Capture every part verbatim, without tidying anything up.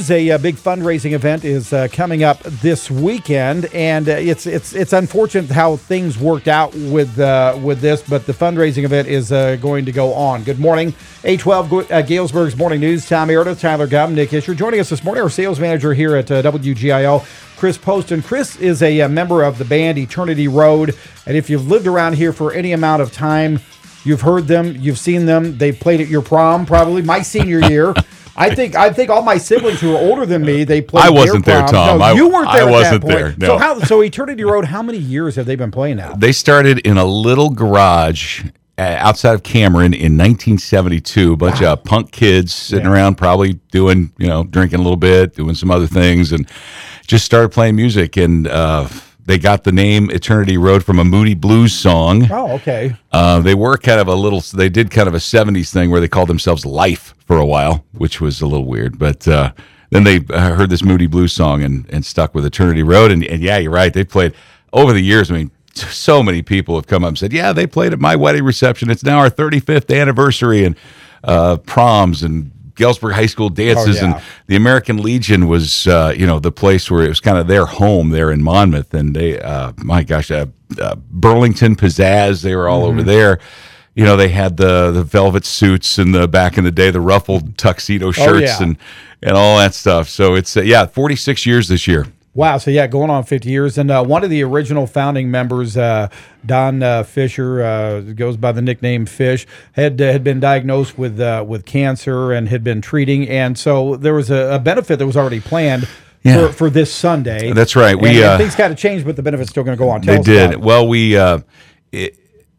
news. A, a big fundraising event is uh, coming up this weekend, and uh, it's it's it's unfortunate how things worked out with uh, with this, but the fundraising event is uh, going to go on. Good morning, eight twelve uh, Galesburg's Morning News. Tom Meredith, Tyler Gumm, Nick Isher. Joining us this morning, our sales manager here at uh, W G I O, Chris Poston. Chris is a, a member of the band Eternity Road, and if you've lived around here for any amount of time, you've heard them, you've seen them. They've played at your prom, probably my senior year. I think I think all my siblings who are older than me, they played. I wasn't their there, prom. Tom. No, I, you weren't there. I at wasn't that point. there. No. So how? So Eternity Road. How many years have they been playing now? They started in a little garage uh, outside of Cameron in nineteen seventy-two. A bunch wow. of punk kids sitting yeah. around, probably doing, you know, drinking a little bit, doing some other things, and just started playing music. And uh, they got the name Eternity Road from a Moody Blues song. Oh, okay. Uh, they were kind of a little. They did kind of a seventies thing where they called themselves Life for a while, which was a little weird. But uh, then they uh, heard this Moody Blues song and, and stuck with Eternity Road. And, and yeah, you're right. They played over the years. I mean, so many people have come up and said, yeah, they played at my wedding reception. It's now our thirty-fifth anniversary, and uh, proms and Galesburg High School dances. Oh, yeah. And the American Legion was, uh, you know, the place where it was kind of their home there in Monmouth. And they, uh, my gosh, uh, uh, Burlington Pizzazz, they were all mm-hmm. over there. You know, they had the the velvet suits and the back in the day, the ruffled tuxedo shirts oh, yeah. and, and all that stuff. So it's, uh, yeah, forty-six years this year. Wow. So, yeah, going on fifty years. And uh, one of the original founding members, uh, Don uh, Fisher, uh, goes by the nickname Fish, had uh, had been diagnosed with uh, with cancer and had been treating. And so there was a, a benefit that was already planned yeah. for, for this Sunday. That's right. And, we and uh, things kind of changed, but the benefit's still going to go on. Tell they us did. about it. Well, we uh, it,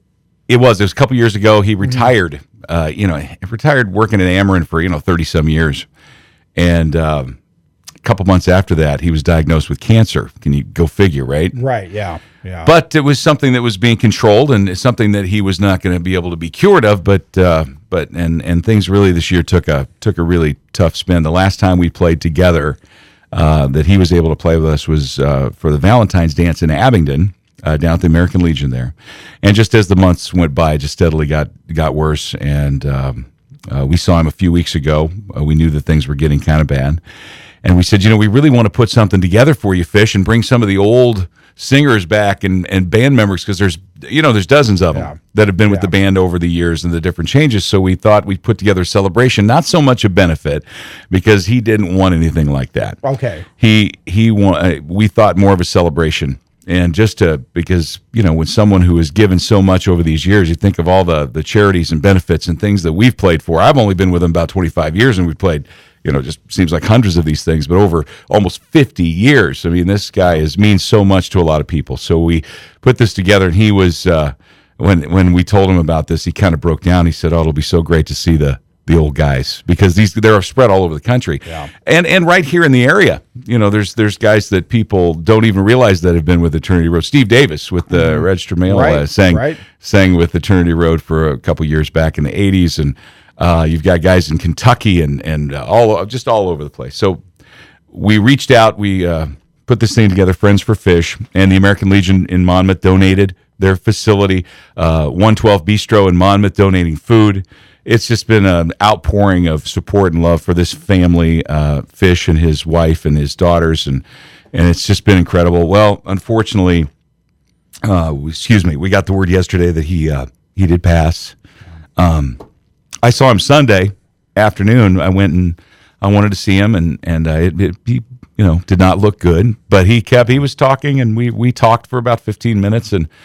it was. It was a couple years ago. He retired. Mm-hmm. Uh, you know, retired working in Ameren for you know thirty some years, and. Um, couple months after that, he was diagnosed with cancer. Can you go figure, right? Right, yeah, yeah. But it was something that was being controlled, and it's something that he was not going to be able to be cured of. But uh, but and and things really this year took a took a really tough spin. The last time we played together, uh, that he was able to play with us was uh, for the Valentine's dance in Abingdon, uh, down at the American Legion there. And just as the months went by, it just steadily got got worse. And um, uh, we saw him a few weeks ago. Uh, we knew that things were getting kind of bad. And we said, you know, we really want to put something together for you, Fish, and bring some of the old singers back and, and band members, because there's, you know, there's dozens of them yeah. that have been with yeah. the band over the years and the different changes. So we thought we'd put together a celebration, not so much a benefit, because he didn't want anything like that. Okay. He, he wa- we thought more of a celebration. And just to, because, you know, when someone who has given so much over these years, you think of all the, the charities and benefits and things that we've played for. I've only been with him about twenty-five years, and we've played, you know, just seems like hundreds of these things, but over almost fifty years. I mean, this guy is means so much to a lot of people. So we put this together, and he was, uh, when when we told him about this, he kind of broke down. He said, oh, it'll be so great to see the the old guys, because these they're spread all over the country, yeah. and and right here in the area. You know, there's there's guys that people don't even realize that have been with Eternity Road. Steve Davis with the mm-hmm. Register Mail right. uh, sang right. sang with Eternity Road for a couple years back in the eighties, and uh, you've got guys in Kentucky and and uh, all just all over the place. So we reached out, we uh, put this thing together, Friends for Fish, and the American Legion in Monmouth donated their facility, uh, one twelve Bistro in Monmouth donating food. It's just been an outpouring of support and love for this family, uh, Fish and his wife and his daughters, and and it's just been incredible. Well, unfortunately, uh, excuse me, we got the word yesterday that he uh, he did pass. Um, I saw him Sunday afternoon. I went and I wanted to see him, and and uh, it, it, he you know did not look good, but he kept he was talking, and we we talked for about fifteen minutes, and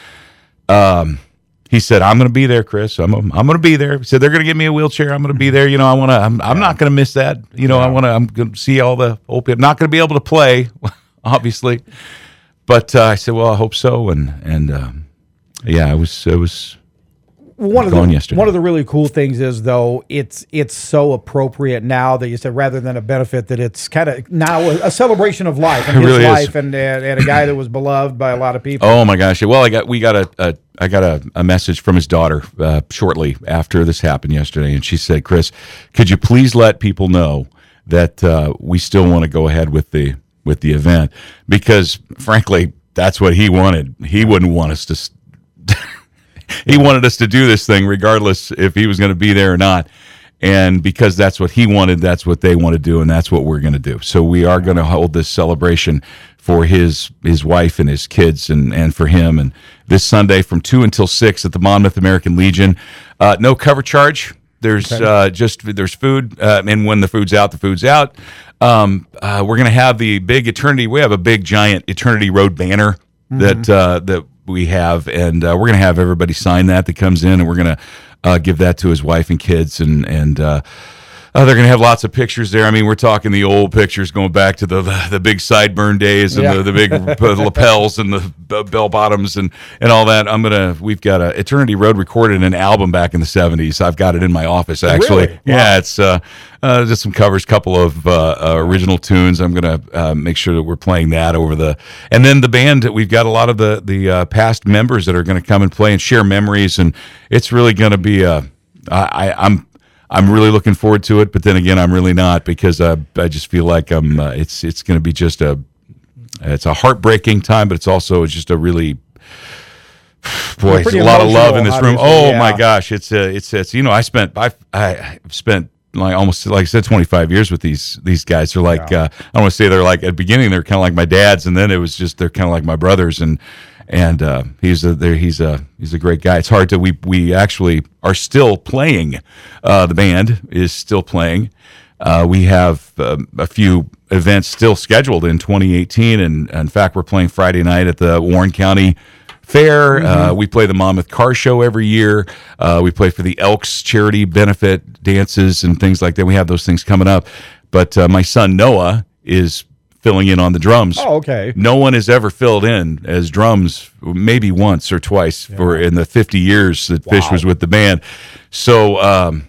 um. He said, I'm going to be there, Chris. I'm I'm going to be there. He said, they're going to give me a wheelchair. I'm going to be there. You know, I want to, I'm, I'm not going to miss that. You know, yeah. I want to, I'm going to see all the old people. Not going to be able to play, obviously. But uh, I said, well, I hope so. And, and um, yeah, it was, it was one of gone the, yesterday. One of the really cool things is, though, it's it's so appropriate now that you said, rather than a benefit, that it's kind of now a, a celebration of life and it his really life is. and, and and a guy that was beloved by a lot of people. Oh my gosh! Well, I got we got a, a I got a, a message from his daughter uh, shortly after this happened yesterday, and she said, "Chris, could you please let people know that uh, we still want to go ahead with the with the event, because frankly, that's what he wanted. He wouldn't want us to." St- He wanted us to do this thing regardless if he was going to be there or not. And because that's what he wanted, that's what they want to do, and that's what we're going to do. So we are going to hold this celebration for his his wife and his kids, and, and for him. And this Sunday from two until six at the Monmouth American Legion. Uh, no cover charge. There's okay. uh, just there's food, uh, and when the food's out, the food's out. Um, uh, we're going to have the big Eternity. We have a big giant Eternity Road banner mm-hmm. that uh, that we have, and uh, we're going to have everybody sign that that comes in, and we're going to uh, give that to his wife and kids, and and. Uh, Uh, they're going to have lots of pictures there. I mean, we're talking the old pictures going back to the the, the big sideburn days and yeah. the, the big lapels and the bell bottoms and, and all that. I'm gonna. We've got a Eternity Road recorded an album back in the seventies. I've got it in my office actually. Really? Yeah, wow. it's uh, uh, just some covers, couple of uh, uh, original tunes. I'm gonna uh, make sure that we're playing that over the. And then the band. We've got a lot of the the uh, past members that are going to come and play and share memories, and it's really going to be a. I, I'm. I'm really looking forward to it, but then again, I'm really not because uh, I just feel like I'm. Uh, it's it's going to be just a. It's a heartbreaking time, but it's also just a really. Boy, it's a lot of love in this room. Oh yeah. my gosh, it's uh, it's it's you know I spent I I spent like almost like I said twenty-five years with these these guys. They're like yeah. uh, I don't want to say they're like at the beginning they're kind of like my dads, and then it was just they're kind of like my brothers and. And uh, he's a there. He's a he's a great guy. It's hard to we we actually are still playing. Uh, the band is still playing. Uh, we have um, a few events still scheduled in twenty eighteen, and, and in fact, we're playing Friday night at the Warren County Fair. Mm-hmm. Uh, we play the Monmouth Car Show every year. Uh, we play for the Elks charity benefit dances and things like that. We have those things coming up. But uh, my son Noah is filling in on the drums. Oh, okay. No one has ever filled in as drums, maybe once or twice yeah. for in the fifty years that wow. Fish was with the band. So um,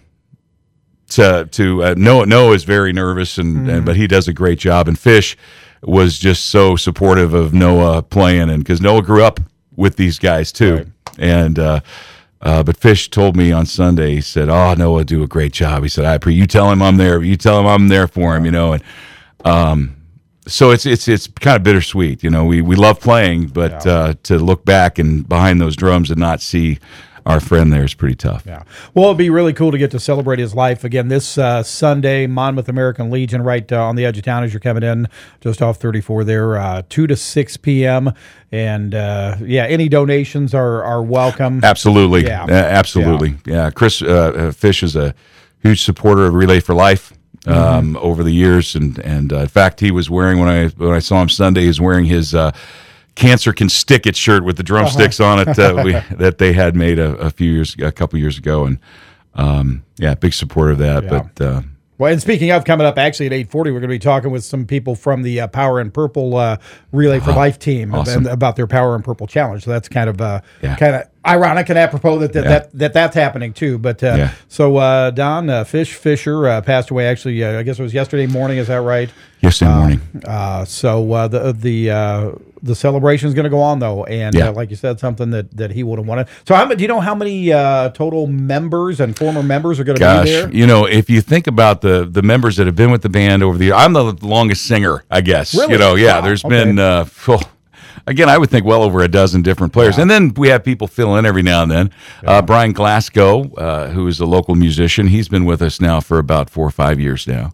to to uh, Noah Noah is very nervous, and, mm. and but he does a great job. And Fish was just so supportive of Noah playing, and because Noah grew up with these guys too, right. and. Uh, Uh, but Fish told me on Sunday, he said, "Oh, Noah, do a great job." He said, "I pre you tell him I'm there. You tell him I'm there for him, you know." And um, so it's it's it's kind of bittersweet, you know. We we love playing, but yeah. uh, to look back and behind those drums and not see our friend there is pretty tough. Yeah. Well, it'd be really cool to get to celebrate his life again this uh, Sunday. Monmouth American Legion, right uh, on the edge of town as you're coming in, just off thirty-four there, uh, two to six p.m. And uh, yeah, any donations are are welcome. Absolutely. Yeah. Uh, absolutely. Yeah. yeah. Chris uh, Fish is a huge supporter of Relay for Life. Um, mm-hmm. over the years, and and uh, in fact, he was wearing when I when I saw him Sunday, he was wearing his uh, "Cancer Can Stick It" shirt with the drumsticks uh-huh. on it uh, we, that they had made a, a few years, a couple years ago, and um, yeah, big supporter of that. Yeah. But uh, well, and speaking of coming up, actually at eight forty, we're going to be talking with some people from the uh, Power in Purple uh, Relay for oh, Life team awesome. about their Power in Purple challenge. So that's kind of uh, yeah. kind of ironic and apropos that that, yeah. that, that that's happening too. But uh, yeah. so uh, Don uh, Fish Fisher uh, passed away. Actually, uh, I guess it was yesterday morning. Is that right? Yesterday uh, morning. Uh, so uh, the the uh, the celebration is going to go on though, and yeah. uh, like you said, something that, that he would have wanted. So, how, do you know how many uh, total members and former members are going to Gosh, be there? You know, if you think about the the members that have been with the band over the years, I'm the longest singer, I guess. Really? You know, yeah. Wow. There's Okay. been. Uh, oh, Again, I would think well over a dozen different players. Yeah. And then we have people fill in every now and then. Yeah. Uh, Brian Glasgow, uh, who is a local musician, he's been with us now for about four or five years now.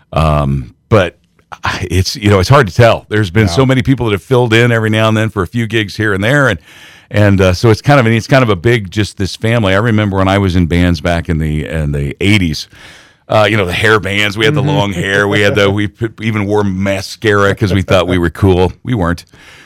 Um, but it's, you know, it's hard to tell. There's been yeah. so many people that have filled in every now and then for a few gigs here and there. And and uh, so it's kind of, it's kind of a big, just this family. I remember when I was in bands back in the in the eighties. Uh, you know, the hair bands. We had the long hair. We had the. We put, even wore mascara because we thought we were cool. We weren't.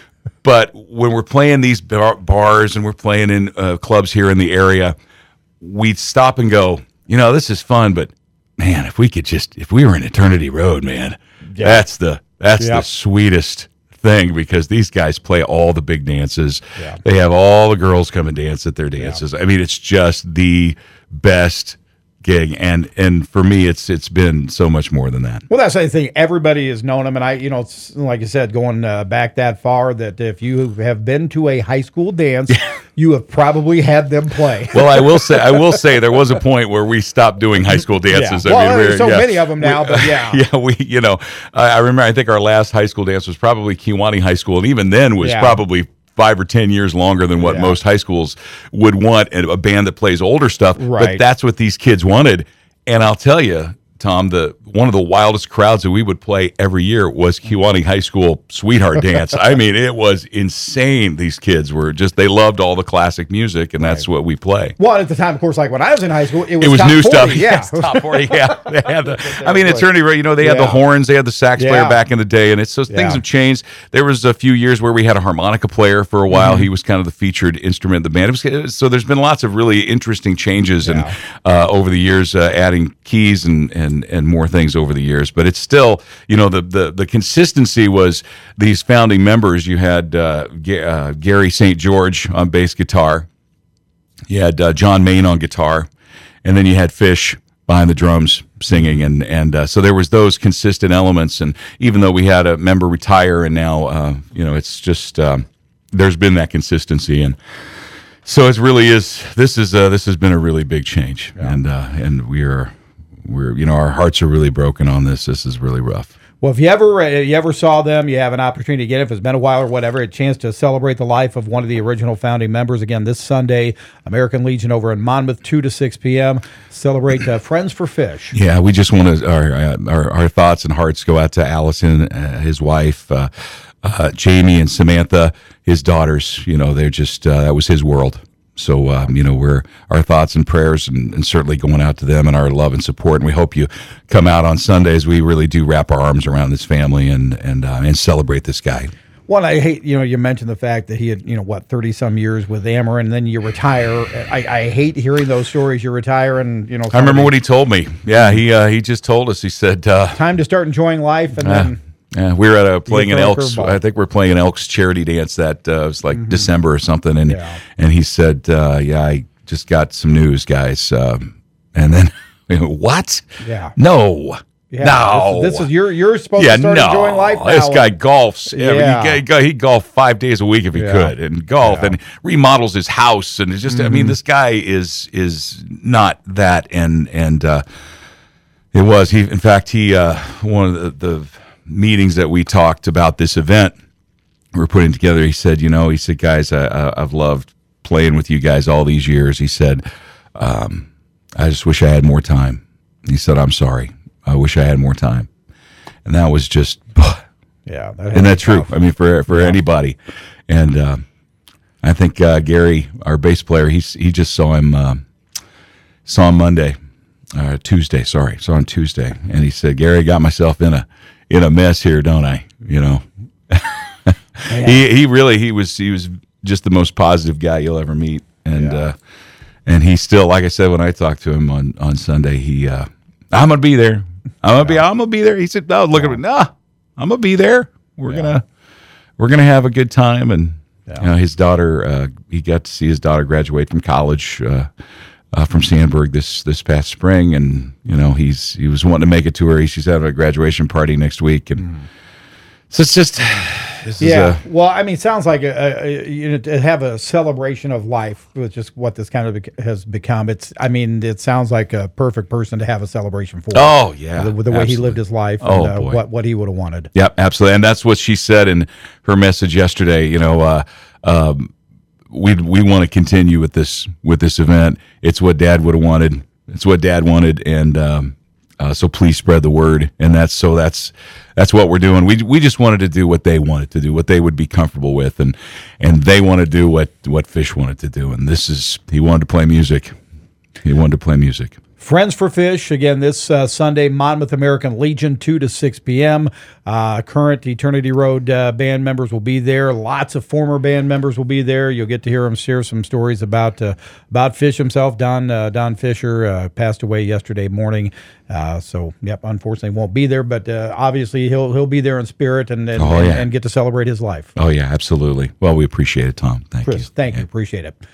But when we're playing these bar- bars and we're playing in uh, clubs here in the area, we'd stop and go, you know, this is fun, but man, if we could just, if we were in Eternity Road, man, yeah. that's the that's yep. the sweetest thing because these guys play all the big dances. Yeah. They have all the girls come and dance at their dances. Yeah. I mean, it's just the best gig, and and for me it's it's been so much more than that. Well, that's the thing. Everybody has known them, and I, you know, it's, like I said, going uh, back that far, that if you have been to a high school dance, you have probably had them play. Well, I will say, I will say, there was a point where we stopped doing high school dances. Yeah. Well, I mean, there's so yeah. many of them now, we, but yeah, yeah, we, you know, I, I remember. I think our last high school dance was probably Kewanee High School, and even then was yeah. probably five or ten years longer than what yeah. most high schools would want, and a band that plays older stuff. Right. But that's what these kids wanted. And I'll tell you, Tom, the one of the wildest crowds that we would play every year was Kewanee High School Sweetheart Dance. I mean, it was insane. These kids were just, they loved all the classic music, and that's what we play. Well, at the time, of course, like when I was in high school, it was, It was top new forty, stuff. Yeah. Yes, top forty, yeah. They had the, I mean, eternity, right? You know, they had Yeah. the horns, they had the sax player Yeah. back in the day, and it's so things Yeah. have changed. There was a few years where we had a harmonica player for a while. He was kind of the featured instrument in the band. It was, it was, so there's been lots of really interesting changes and Yeah. uh, over the years, uh, adding keys and, and, and more things over the years. But it's still, you know, the, the, the consistency was these founding members. You had uh, G- uh, Gary Saint George on bass guitar. You had uh, John Main on guitar. And then you had Fish behind the drums singing. And, and uh, so there was those consistent elements. And even though we had a member retire and now, uh, you know, it's just, um, there's been that consistency. And so it really is, this is, uh, this has been a really big change. Yeah. And, uh, and we are, we're, you know, our hearts are really broken on this. This is really rough. Well, if you ever uh, you ever saw them, you have an opportunity to get it. If it's been a while or whatever, a chance to celebrate the life of one of the original founding members. Again, this Sunday, American Legion over in Monmouth, two to six p.m. Celebrate uh, Friends for Fish. Yeah, we just want to, our, uh, our, our thoughts and hearts go out to Allison, uh, his wife, uh, uh, Jamie and Samantha, his daughters. You know, they're just, uh, that was his world. So, um, you know, we're, our thoughts and prayers and, and certainly going out to them and our love and support. And we hope you come out on Sundays. We really do wrap our arms around this family and, and, uh, and celebrate this guy. One, I hate, you know, you mentioned the fact that he had, you know, what, thirty some years with Ameren, and then you retire. I, I hate hearing those stories. You retire and, you know, I remember what he told me. Yeah, he, uh, he just told us, he said, uh, time to start enjoying life. And uh, then, yeah, we were at a playing an throw a Elks. curveball. I think we're playing an Elks charity dance that uh, was like December or something, and Yeah. and he said, uh, "Yeah, I just got some news, guys." Um, and then, you know, what? Yeah. No, yeah, no. This, this is, you're, you're supposed yeah, to start no. enjoying life now. This guy golfs. Yeah, Yeah. he, go- he golfed five days a week if he Yeah. could, and golf Yeah. and remodels his house, and it's just. I mean, this guy is is not that, and and uh, it was he. In fact, he uh, one of the. the meetings that we talked about this event we're putting together, he said, you know, he said, guys, I, I, I've loved playing with you guys all these years. He said, um, I just wish I had more time. He said, I'm sorry. I wish I had more time. And that was just, Yeah. That and that's true. I mean, for for Yeah. anybody. And uh, I think uh, Gary, our bass player, he's, he just saw him, uh, saw him Monday, uh, Tuesday, sorry, saw him Tuesday. And he said, Gary, I got myself in a, in a mess here, don't I? You know, he he really he was he was just the most positive guy you'll ever meet, and Yeah. uh, and he still, like I said when I talked to him on, on Sunday, he uh, I'm gonna be there. I'm gonna be I'm gonna be there. He said, no, look at me, nah, I'm gonna be there. We're Yeah. gonna we're gonna have a good time, and Yeah. you know, his daughter, uh, he got to see his daughter graduate from college. Uh, Uh, from Sandburg this this past spring, and you know he's he was wanting to make it to her. She's having a graduation party next week, and so it's just this Yeah. is Well, I mean, it sounds like a, a, you know, to have a celebration of life, which is what this kind of bec- has become. It's, I mean, it sounds like a perfect person to have a celebration for. a, oh yeah, the, the way he absolutely. lived his life and Oh, uh, boy. what what he would have wanted. Yep, absolutely, and that's what she said in her message yesterday. You know, uh, um, we we want to continue with this with this event. It's what Dad would have wanted. It's what Dad wanted, and um, uh, so please spread the word. And that's so that's that's what we're doing. We we just wanted to do what they wanted to do, what they would be comfortable with, and and they want to do what what Fish wanted to do. And this is he wanted to play music. He wanted to play music. Friends for Fish, again, this uh, Sunday, Monmouth American Legion, two to six p.m. Uh, current Eternity Road uh, band members will be there. Lots of former band members will be there. You'll get to hear them share some stories about uh, about Fish himself. Don uh, Don Fisher uh, passed away yesterday morning. Uh, so, yep, unfortunately won't be there, but uh, obviously he'll he'll be there in spirit and and, Oh, and yeah. and get to celebrate his life. Oh yeah, absolutely. Well, we appreciate it, Tom. Thank Chris, you. thank Yeah. you. Appreciate it.